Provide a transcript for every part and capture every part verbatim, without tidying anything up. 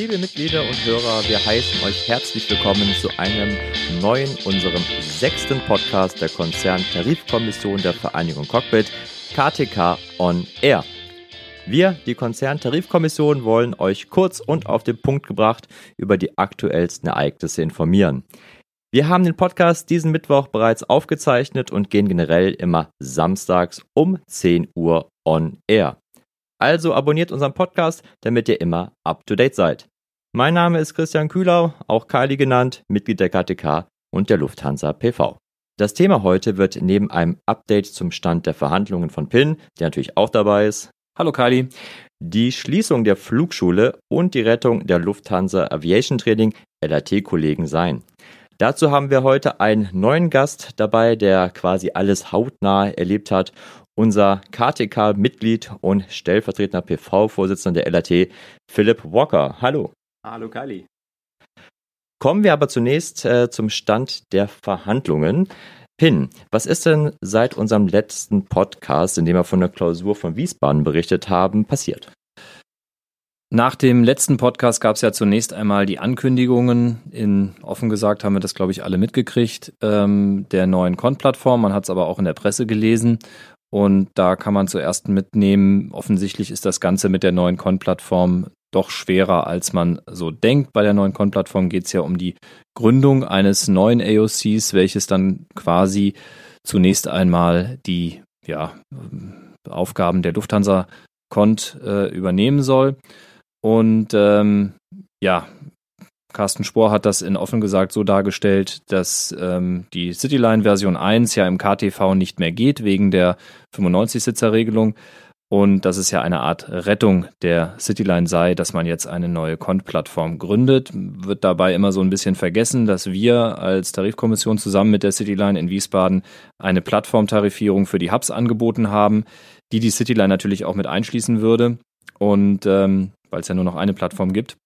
Liebe Mitglieder und Hörer, wir heißen euch herzlich willkommen zu einem neuen, unserem sechsten Podcast der Konzerntarifkommission der Vereinigung Cockpit, K T K On Air. Wir, die Konzerntarifkommission, wollen euch kurz und auf den Punkt gebracht über die aktuellsten Ereignisse informieren. Wir haben den Podcast diesen Mittwoch bereits aufgezeichnet und gehen generell immer samstags um zehn Uhr on air. Also abonniert unseren Podcast, damit ihr immer up to date seid. Mein Name ist Christian Kühlau, auch Kali genannt, Mitglied der K T K und der Lufthansa P V. Das Thema heute wird neben einem Update zum Stand der Verhandlungen von P I N, der natürlich auch dabei ist, hallo Kali, die Schließung der Flugschule und die Rettung der Lufthansa Aviation Training L A T-Kollegen sein. Dazu haben wir heute einen neuen Gast dabei, der quasi alles hautnah erlebt hat. Unser K T K-Mitglied und stellvertretender P V-Vorsitzender der L A T, Philipp Walker. Hallo. Hallo Kali. Kommen wir aber zunächst äh, zum Stand der Verhandlungen. P I N, was ist denn seit unserem letzten Podcast, in dem wir von der Klausur von Wiesbaden berichtet haben, passiert? Nach dem letzten Podcast gab es ja zunächst einmal die Ankündigungen, in offen gesagt haben wir das, glaube ich, alle mitgekriegt, ähm, der neuen Con-Plattform. Man hat es aber auch in der Presse gelesen. Und da kann man zuerst mitnehmen, offensichtlich ist das Ganze mit der neuen Con-Plattform doch schwerer, als man so denkt. Bei der neuen Con-Plattform geht es ja um die Gründung eines neuen A O Cs, welches dann quasi zunächst einmal die ja, Aufgaben der Lufthansa Cont äh, übernehmen soll. Und ähm, ja, Carsten Spohr hat das in offen gesagt so dargestellt, dass ähm, die Cityline Version eins ja im K T V nicht mehr geht, wegen der fünfundneunzig-Sitzer-Regelung. Und dass es ja eine Art Rettung der Cityline sei, dass man jetzt eine neue Con-Plattform gründet. Wird dabei immer so ein bisschen vergessen, dass wir als Tarifkommission zusammen mit der Cityline in Wiesbaden eine Plattformtarifierung für die Hubs angeboten haben, die die Cityline natürlich auch mit einschließen würde. Und ähm, weil es ja nur noch eine Plattform gibt.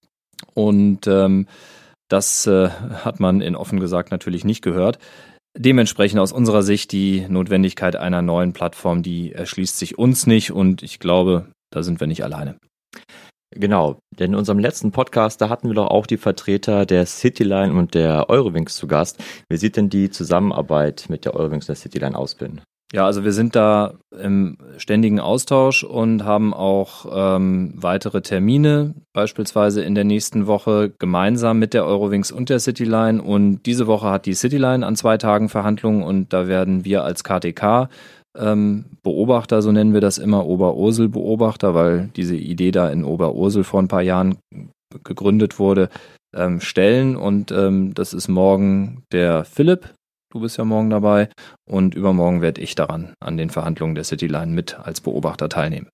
Und ähm, das äh, hat man in offen gesagt natürlich nicht gehört. Dementsprechend aus unserer Sicht die Notwendigkeit einer neuen Plattform, die erschließt sich uns nicht und ich glaube, da sind wir nicht alleine. Genau, denn in unserem letzten Podcast, da hatten wir doch auch die Vertreter der Cityline und der Eurowings zu Gast. Wie sieht denn die Zusammenarbeit mit der Eurowings und der Cityline aus, P I N? Ja, also wir sind da im ständigen Austausch und haben auch ähm, weitere Termine, beispielsweise in der nächsten Woche gemeinsam mit der Eurowings und der Cityline. Und diese Woche hat die Cityline an zwei Tagen Verhandlungen und da werden wir als K T K ähm, Beobachter, so nennen wir das immer, Oberursel-Beobachter, weil diese Idee da in Oberursel vor ein paar Jahren gegründet wurde, ähm, stellen. Und ähm, das ist morgen der Philipp. Du bist ja morgen dabei und übermorgen werde ich daran an den Verhandlungen der Cityline mit als Beobachter teilnehmen.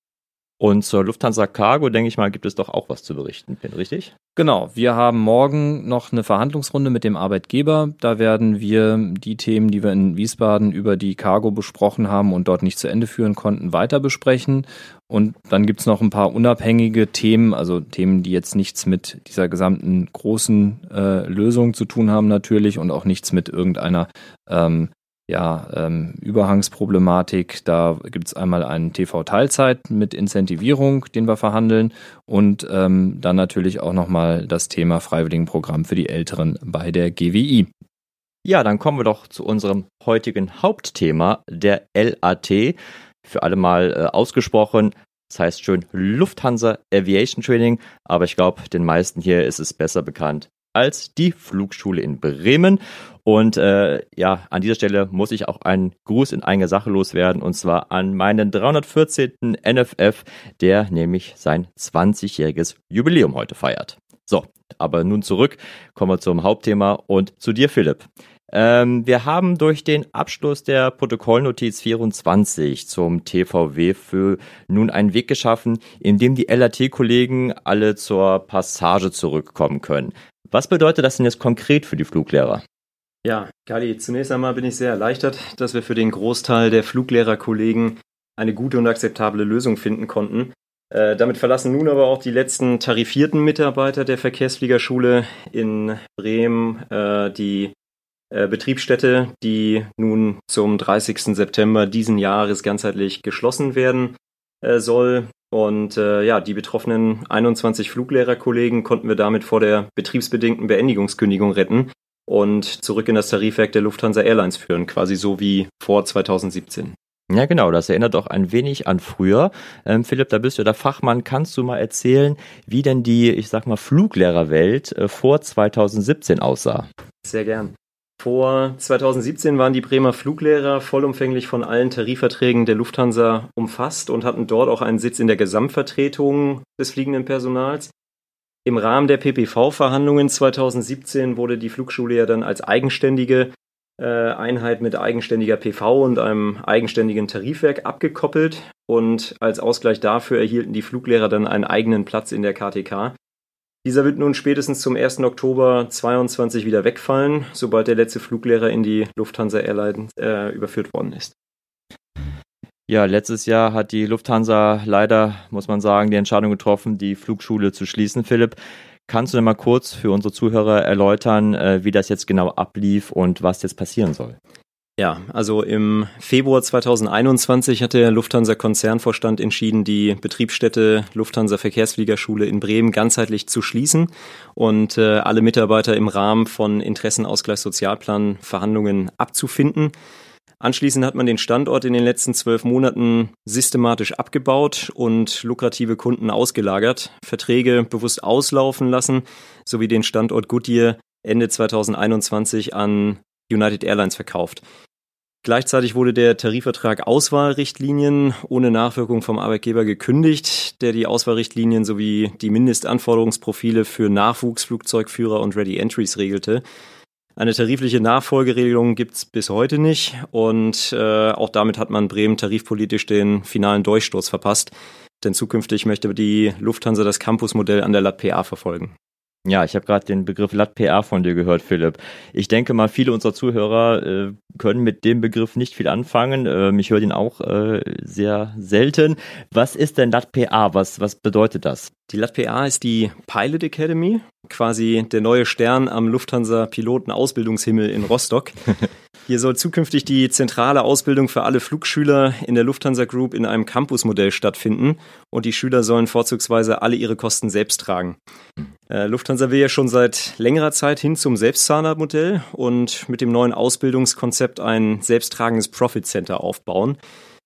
Und zur Lufthansa Cargo, denke ich mal, gibt es doch auch was zu berichten, richtig? Genau, wir haben morgen noch eine Verhandlungsrunde mit dem Arbeitgeber. Da werden wir die Themen, die wir in Wiesbaden über die Cargo besprochen haben und dort nicht zu Ende führen konnten, weiter besprechen. Und dann gibt es noch ein paar unabhängige Themen, also Themen, die jetzt nichts mit dieser gesamten großen äh, Lösung zu tun haben natürlich und auch nichts mit irgendeiner ähm, ja, ähm, Überhangsproblematik. Da gibt es einmal einen T V-Teilzeit mit Incentivierung, den wir verhandeln und ähm, dann natürlich auch nochmal das Thema Freiwilligenprogramm für die Älteren bei der G W I. Ja, dann kommen wir doch zu unserem heutigen Hauptthema, der L A T. Für alle mal äh, ausgesprochen, das heißt schön Lufthansa Aviation Training, aber ich glaube, den meisten hier ist es besser bekannt als die Flugschule in Bremen. Und äh, ja, an dieser Stelle muss ich auch einen Gruß in eigener Sache loswerden, und zwar an meinen dreihundertvierzehnten N F F, der nämlich sein zwanzigjähriges Jubiläum heute feiert. So, aber nun zurück, kommen wir zum Hauptthema und zu dir, Philipp. Ähm, wir haben durch den Abschluss der Protokollnotiz vierundzwanzig zum T V W für nun einen Weg geschaffen, in dem die L A T-Kollegen alle zur Passage zurückkommen können. Was bedeutet das denn jetzt konkret für die Fluglehrer? Ja, Kali, zunächst einmal bin ich sehr erleichtert, dass wir für den Großteil der Fluglehrerkollegen eine gute und akzeptable Lösung finden konnten. Äh, damit verlassen nun aber auch die letzten tarifierten Mitarbeiter der Verkehrsfliegerschule in Bremen äh, die äh, Betriebsstätte, die nun zum dreißigsten September diesen Jahres ganzheitlich geschlossen werden äh, soll. Und äh, ja, die betroffenen einundzwanzig Fluglehrerkollegen konnten wir damit vor der betriebsbedingten Beendigungskündigung retten und zurück in das Tarifwerk der Lufthansa Airlines führen, quasi so wie vor zweitausendsiebzehn. Ja, genau, das erinnert auch ein wenig an früher. Ähm, Philipp, da bist du der Fachmann. Kannst du mal erzählen, wie denn die, ich sag mal, Fluglehrerwelt äh, vor zweitausendsiebzehn aussah? Sehr gern. Vor zweitausendsiebzehn waren die Bremer Fluglehrer vollumfänglich von allen Tarifverträgen der Lufthansa umfasst und hatten dort auch einen Sitz in der Gesamtvertretung des fliegenden Personals. Im Rahmen der P P V-Verhandlungen zweitausendsiebzehn wurde die Flugschule ja dann als eigenständige äh, Einheit mit eigenständiger P V und einem eigenständigen Tarifwerk abgekoppelt. Und als Ausgleich dafür erhielten die Fluglehrer dann einen eigenen Platz in der K T K. Dieser wird nun spätestens zum ersten Oktober zweiundzwanzig wieder wegfallen, sobald der letzte Fluglehrer in die Lufthansa Airlines äh, überführt worden ist. Ja, letztes Jahr hat die Lufthansa leider, muss man sagen, die Entscheidung getroffen, die Flugschule zu schließen. Philipp, kannst du denn mal kurz für unsere Zuhörer erläutern, wie das jetzt genau ablief und was jetzt passieren soll? Ja, also im Februar zweitausendeinundzwanzig hat der Lufthansa-Konzernvorstand entschieden, die Betriebsstätte Lufthansa Verkehrsfliegerschule in Bremen ganzheitlich zu schließen und äh, alle Mitarbeiter im Rahmen von Interessenausgleichssozialplan-Verhandlungen abzufinden. Anschließend hat man den Standort in den letzten zwölf Monaten systematisch abgebaut und lukrative Kunden ausgelagert, Verträge bewusst auslaufen lassen, sowie den Standort Goodyear Ende zweitausendeinundzwanzig an United Airlines verkauft. Gleichzeitig wurde der Tarifvertrag Auswahlrichtlinien ohne Nachwirkung vom Arbeitgeber gekündigt, der die Auswahlrichtlinien sowie die Mindestanforderungsprofile für Nachwuchsflugzeugführer und Ready Entries regelte. Eine tarifliche Nachfolgeregelung gibt es bis heute nicht und äh, auch damit hat man Bremen tarifpolitisch den finalen Durchstoß verpasst, denn zukünftig möchte die Lufthansa das Campusmodell an der L A T P A verfolgen. Ja, ich habe gerade den Begriff L A T P A von dir gehört, Philipp. Ich denke mal, viele unserer Zuhörer äh, können mit dem Begriff nicht viel anfangen. Ähm, ich höre den auch äh, sehr selten. Was ist denn L A T P A? Was, was bedeutet das? Die L A T P A ist die Pilot Academy, quasi der neue Stern am Lufthansa-Piloten-Ausbildungshimmel in Rostock. Hier soll zukünftig die zentrale Ausbildung für alle Flugschüler in der Lufthansa Group in einem Campusmodell stattfinden und die Schüler sollen vorzugsweise alle ihre Kosten selbst tragen. Äh, Lufthansa will ja schon seit längerer Zeit hin zum Selbstzahlermodell und mit dem neuen Ausbildungskonzept ein selbsttragendes Profit Center aufbauen.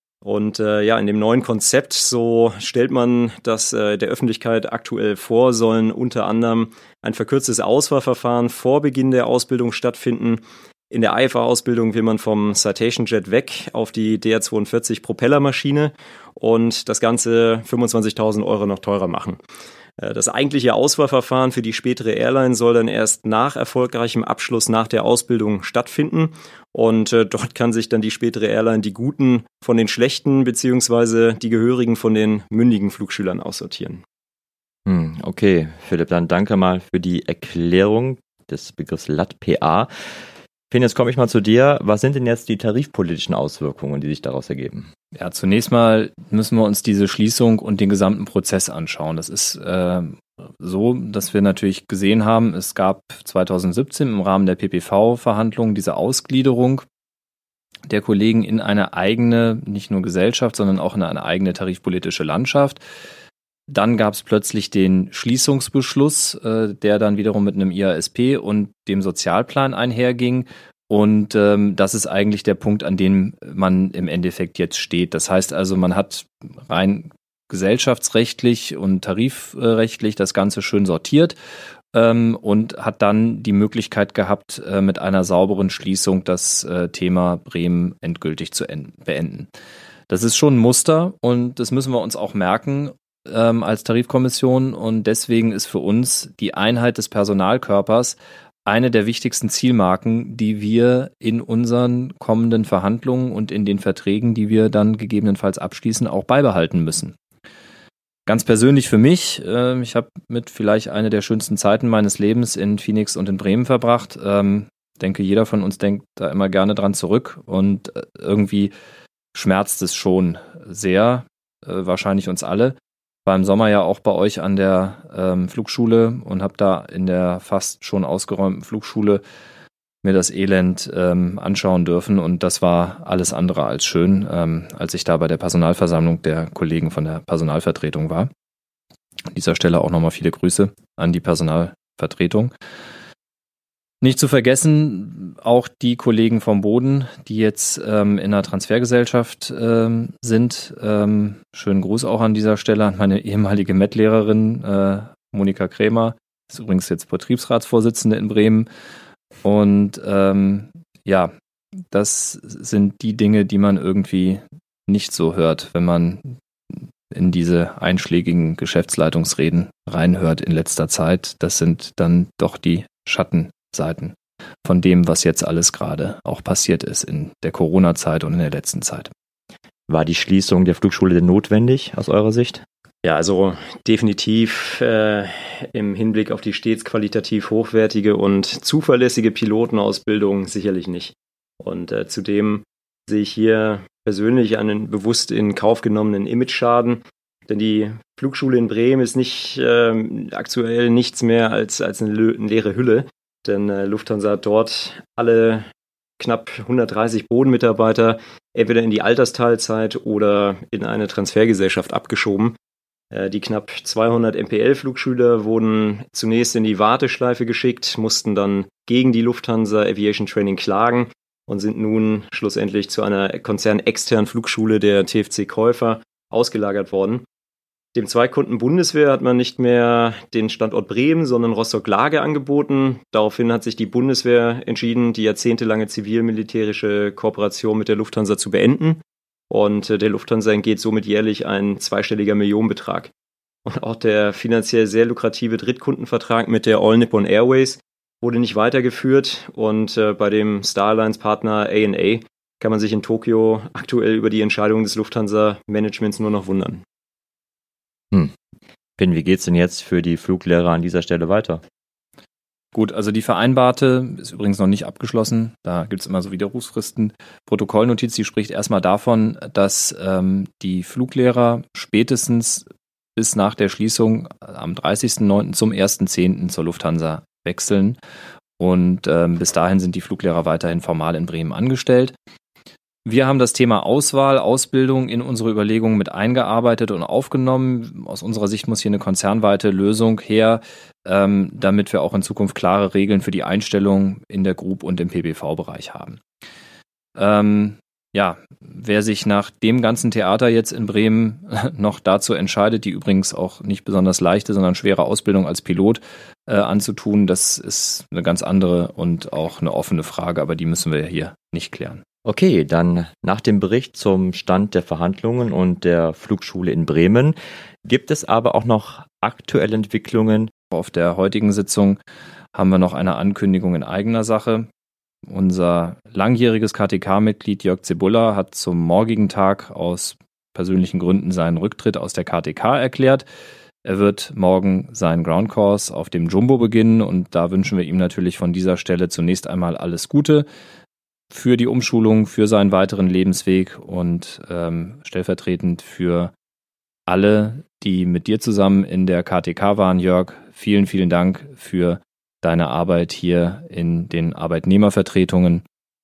Und äh, ja, in dem neuen Konzept, so stellt man das äh, der Öffentlichkeit aktuell vor, sollen unter anderem ein verkürztes Auswahlverfahren vor Beginn der Ausbildung stattfinden. In der I F A-Ausbildung will man vom Citation Jet weg auf die D R zweiundvierzig Propellermaschine und das Ganze fünfundzwanzigtausend Euro noch teurer machen. Das eigentliche Auswahlverfahren für die spätere Airline soll dann erst nach erfolgreichem Abschluss nach der Ausbildung stattfinden und äh, dort kann sich dann die spätere Airline die Guten von den Schlechten beziehungsweise die Gehörigen von den mündigen Flugschülern aussortieren. Hm, okay, Philipp, dann danke mal für die Erklärung des Begriffs L A T P A. Finn, jetzt komme ich mal zu dir. Was sind denn jetzt die tarifpolitischen Auswirkungen, die sich daraus ergeben? Ja, zunächst mal müssen wir uns diese Schließung und den gesamten Prozess anschauen. Das ist äh, so, dass wir natürlich gesehen haben, es gab zweitausendsiebzehn im Rahmen der P P V-Verhandlungen diese Ausgliederung der Kollegen in eine eigene, nicht nur Gesellschaft, sondern auch in eine eigene tarifpolitische Landschaft. Dann gab es plötzlich den Schließungsbeschluss, äh, der dann wiederum mit einem I A S P und dem Sozialplan einherging. Und ähm, das ist eigentlich der Punkt, an dem man im Endeffekt jetzt steht. Das heißt also, man hat rein gesellschaftsrechtlich und tarifrechtlich das Ganze schön sortiert ähm, und hat dann die Möglichkeit gehabt, äh, mit einer sauberen Schließung das äh, Thema Bremen endgültig zu en- beenden. Das ist schon ein Muster und das müssen wir uns auch merken ähm, als Tarifkommission. Und deswegen ist für uns die Einheit des Personalkörpers eine der wichtigsten Zielmarken, die wir in unseren kommenden Verhandlungen und in den Verträgen, die wir dann gegebenenfalls abschließen, auch beibehalten müssen. Ganz persönlich für mich, äh, ich habe mit vielleicht eine der schönsten Zeiten meines Lebens in Phoenix und in Bremen verbracht. Ähm, denke, jeder von uns denkt da immer gerne dran zurück und äh, irgendwie schmerzt es schon sehr, äh, wahrscheinlich uns alle. War im Sommer ja auch bei euch an der ähm, Flugschule und habe da in der fast schon ausgeräumten Flugschule mir das Elend ähm, anschauen dürfen und das war alles andere als schön, ähm, als ich da bei der Personalversammlung der Kollegen von der Personalvertretung war. An dieser Stelle auch nochmal viele Grüße an die Personalvertretung. Nicht zu vergessen, auch die Kollegen vom Boden, die jetzt ähm, in der Transfergesellschaft ähm, sind. Ähm, schönen Gruß auch an dieser Stelle an meine ehemalige Met-Lehrerin äh, Monika Krämer, ist übrigens jetzt Betriebsratsvorsitzende in Bremen. Und ähm, ja, das sind die Dinge, die man irgendwie nicht so hört, wenn man in diese einschlägigen Geschäftsleitungsreden reinhört in letzter Zeit. Das sind dann doch die Schattenseiten von dem, was jetzt alles gerade auch passiert ist in der Corona-Zeit und in der letzten Zeit. War die Schließung der Flugschule denn notwendig aus eurer Sicht? Ja, also definitiv äh, im Hinblick auf die stets qualitativ hochwertige und zuverlässige Pilotenausbildung sicherlich nicht. Und äh, zudem sehe ich hier persönlich einen bewusst in Kauf genommenen Image-Schaden, denn die Flugschule in Bremen ist nicht äh, aktuell nichts mehr als, als eine, eine leere Hülle, denn äh, Lufthansa hat dort alle knapp hundertdreißig Bodenmitarbeiter entweder in die Altersteilzeit oder in eine Transfergesellschaft abgeschoben. Äh, die knapp zweihundert M P L-Flugschüler wurden zunächst in die Warteschleife geschickt, mussten dann gegen die Lufthansa Aviation Training klagen und sind nun schlussendlich zu einer konzernexternen Flugschule der T F C Käufer ausgelagert worden. Dem Zweikunden Bundeswehr hat man nicht mehr den Standort Bremen, sondern Rostock-Lage angeboten. Daraufhin hat sich die Bundeswehr entschieden, die jahrzehntelange zivil-militärische Kooperation mit der Lufthansa zu beenden. Und der Lufthansa entgeht somit jährlich ein zweistelliger Millionenbetrag. Und auch der finanziell sehr lukrative Drittkundenvertrag mit der All Nippon Airways wurde nicht weitergeführt. Und äh, bei dem Star Alliance-Partner A N A kann man sich in Tokio aktuell über die Entscheidung des Lufthansa-Managements nur noch wundern. Hm. Pin, wie geht's denn jetzt für die Fluglehrer an dieser Stelle weiter? Gut, also die vereinbarte ist übrigens noch nicht abgeschlossen. Da gibt es immer so Widerrufsfristen. Protokollnotiz, die spricht erstmal davon, dass ähm, die Fluglehrer spätestens bis nach der Schließung am dreißigsten neunten zum ersten zehnten zur Lufthansa wechseln. Und ähm, bis dahin sind die Fluglehrer weiterhin formal in Bremen angestellt. Wir haben das Thema Auswahl, Ausbildung in unsere Überlegungen mit eingearbeitet und aufgenommen. Aus unserer Sicht muss hier eine konzernweite Lösung her, ähm, damit wir auch in Zukunft klare Regeln für die Einstellung in der Group und im P B V-Bereich haben. Ähm, ja, wer sich nach dem ganzen Theater jetzt in Bremen noch dazu entscheidet, die übrigens auch nicht besonders leichte, sondern schwere Ausbildung als Pilot äh, anzutun, das ist eine ganz andere und auch eine offene Frage, aber die müssen wir hier nicht klären. Okay, dann nach dem Bericht zum Stand der Verhandlungen und der Flugschule in Bremen gibt es aber auch noch aktuelle Entwicklungen. Auf der heutigen Sitzung haben wir noch eine Ankündigung in eigener Sache. Unser langjähriges K T K-Mitglied Jörg Zebulla hat zum morgigen Tag aus persönlichen Gründen seinen Rücktritt aus der K T K erklärt. Er wird morgen seinen Ground Course auf dem Jumbo beginnen und da wünschen wir ihm natürlich von dieser Stelle zunächst einmal alles Gute für die Umschulung, für seinen weiteren Lebensweg und ähm, stellvertretend für alle, die mit dir zusammen in der K T K waren, Jörg. Vielen, vielen Dank für deine Arbeit hier in den Arbeitnehmervertretungen.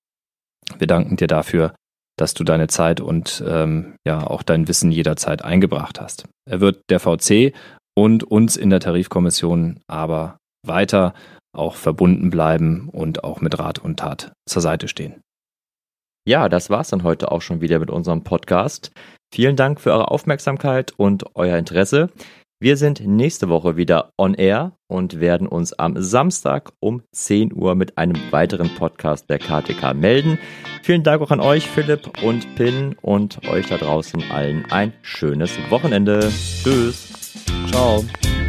Wir danken dir dafür, dass du deine Zeit und ähm, ja auch dein Wissen jederzeit eingebracht hast. Er wird der V C und uns in der Tarifkommission aber weiter auch verbunden bleiben und auch mit Rat und Tat zur Seite stehen. Ja, das war's dann heute auch schon wieder mit unserem Podcast. Vielen Dank für eure Aufmerksamkeit und euer Interesse. Wir sind nächste Woche wieder on air und werden uns am Samstag um zehn Uhr mit einem weiteren Podcast der K T K melden. Vielen Dank auch an euch, Philipp und Pin, und euch da draußen allen ein schönes Wochenende. Tschüss. Ciao.